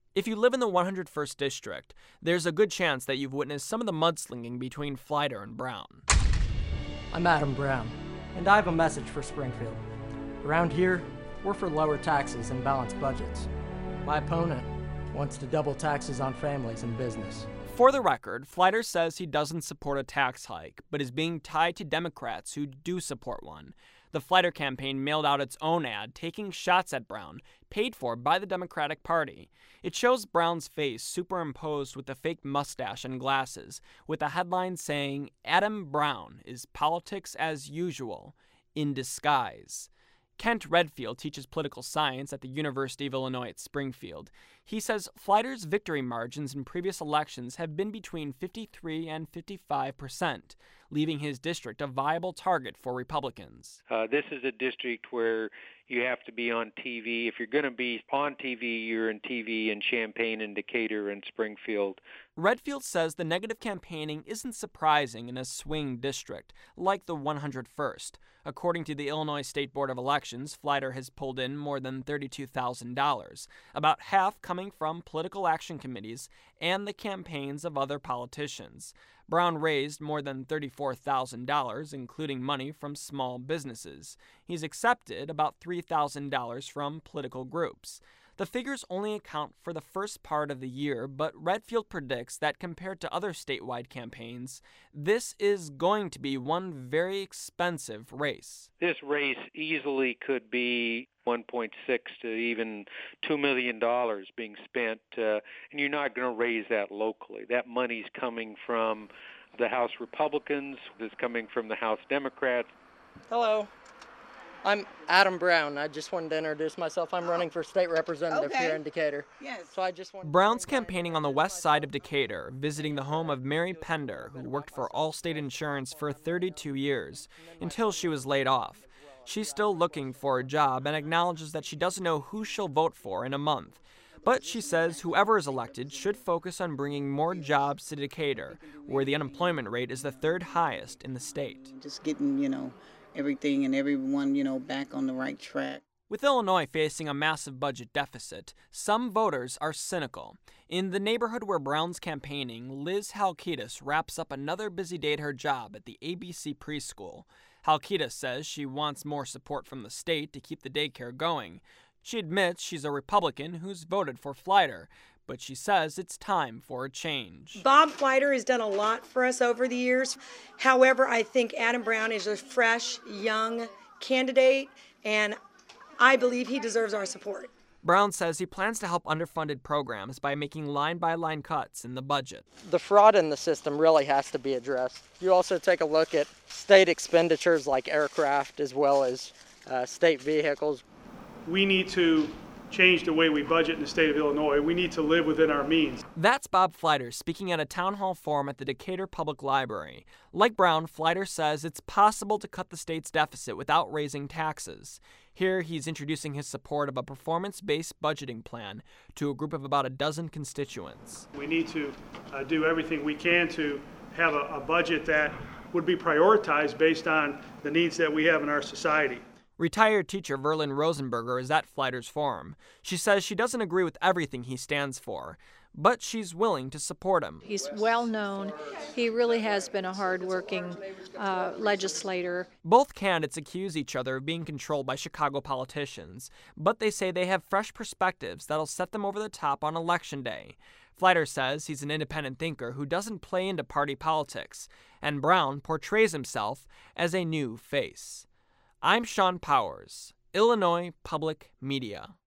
If you live in the 101st District, there's a good chance that you've witnessed some of the mudslinging between Flighter and Brown. I'm Adam Brown, and I have a message for Springfield. Around here, we're for lower taxes and balanced budgets. My opponent wants to double taxes on families and business. For the record, Flighter says he doesn't support a tax hike, but is being tied to Democrats who do support one. The Flighter campaign mailed out its own ad taking shots at Brown, paid for by the Democratic Party. It shows Brown's face superimposed with a fake mustache and glasses, with a headline saying, "Adam Brown is politics as usual, in disguise." Kent Redfield teaches political science at the University of Illinois at Springfield. He says Flighter's victory margins in previous elections have been between 53 and 55%, leaving his district a viable target for Republicans. This is a district where you have to be on TV. If you're going to be on TV, you're in TV in Champaign and Decatur and Springfield. Redfield says the negative campaigning isn't surprising in a swing district like the 101st. According to the Illinois State Board of Elections, Flighter has pulled in more than $32,000, about half coming from political action committees and the campaigns of other politicians. Brown raised more than $34,000, including money from small businesses. He's accepted about $3,000 from political groups. The figures only account for the first part of the year, but Redfield predicts that compared to other statewide campaigns, this is going to be one very expensive race. This race easily could be 1.6 to even $2 million being spent, and you're not going to raise that locally. That money's coming from the House Republicans, it's coming from the House Democrats. Hello. I'm Adam Brown. I just wanted to introduce myself. I'm running for state representative here in Decatur. Yes. So I just wanted Brown's campaigning on the west side of Decatur, visiting the home of Mary Pender, who worked for Allstate Insurance for 32 years, until she was laid off. She's still looking for a job and acknowledges that she doesn't know who she'll vote for in a month. But she says whoever is elected should focus on bringing more jobs to Decatur, where the unemployment rate is the third highest in the state. Just getting, everything and everyone, back on the right track. With Illinois facing a massive budget deficit, some voters are cynical. In the neighborhood where Brown's campaigning, Liz Halkitis wraps up another busy day at her job at the ABC preschool. Halkitis says she wants more support from the state to keep the daycare going. She admits she's a Republican who's voted for Flighter, but she says it's time for a change. Bob Flighter has done a lot for us over the years. However, I think Adam Brown is a fresh, young candidate, and I believe he deserves our support. Brown says he plans to help underfunded programs by making line-by-line cuts in the budget. the fraud in the system really has to be addressed. You also take a look at state expenditures like aircraft as well as state vehicles. We need to change the way we budget in the state of Illinois. We need to live within our means. That's Bob Flighter speaking at a town hall forum at the Decatur Public Library. Like Brown, Flighter says it's possible to cut the state's deficit without raising taxes. Here, he's introducing his support of a performance-based budgeting plan to a group of about a dozen constituents. We need to do everything we can to have a budget that would be prioritized based on the needs that we have in our society. Retired teacher Verlyn Rosenberger is at Flighter's forum. She says she doesn't agree with everything he stands for, but she's willing to support him. He's well known. He really has been a hard-working legislator. Both candidates accuse each other of being controlled by Chicago politicians, but they say they have fresh perspectives that'll set them over the top on Election Day. Flighter says he's an independent thinker who doesn't play into party politics, and Brown portrays himself as a new face. I'm Sean Powers, Illinois Public Media.